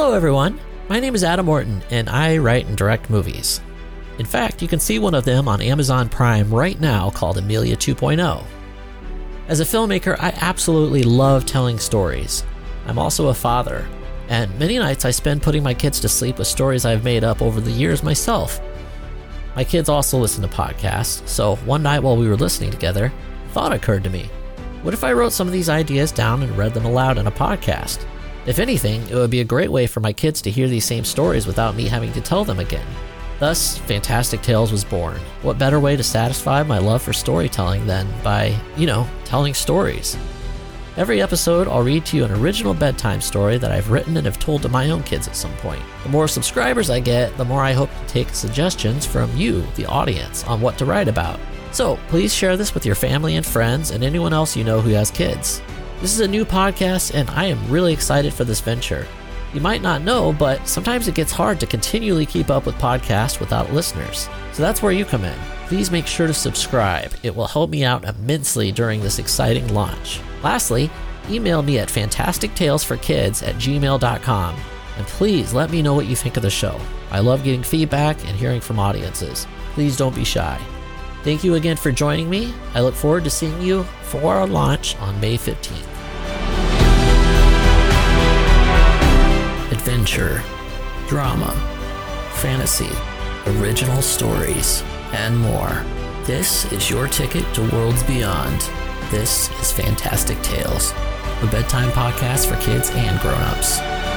Hello everyone, my name is Adam Orton and I write and direct movies. In fact, you can see one of them on Amazon Prime right now called Amelia 2.0. As a filmmaker, I absolutely love telling stories. I'm also a father, and many nights I spend putting my kids to sleep with stories I've made up over the years myself. My kids also listen to podcasts, so one night while we were listening together, a thought occurred to me. What if I wrote some of these ideas down and read them aloud in a podcast? If anything, it would be a great way for my kids to hear these same stories without me having to tell them again. Thus, Fantastic Tales was born. What better way to satisfy my love for storytelling than by, telling stories? Every episode, I'll read to you an original bedtime story that I've written and have told to my own kids at some point. The more subscribers I get, the more I hope to take suggestions from you, the audience, on what to write about. So, please share this with your family and friends and anyone else you know who has kids. This is a new podcast, and I am really excited for this venture. You might not know, but sometimes it gets hard to continually keep up with podcasts without listeners. So that's where you come in. Please make sure to subscribe. It will help me out immensely during this exciting launch. Lastly, email me at fantastictalesforkids@gmail.com. And please let me know what you think of the show. I love getting feedback and hearing from audiences. Please don't be shy. Thank you again for joining me. I look forward to seeing you for our launch on May 15th. Adventure, drama, fantasy, original stories, and more. This is your ticket to worlds beyond. This is Fantastic Tales, a bedtime podcast for kids and grown-ups.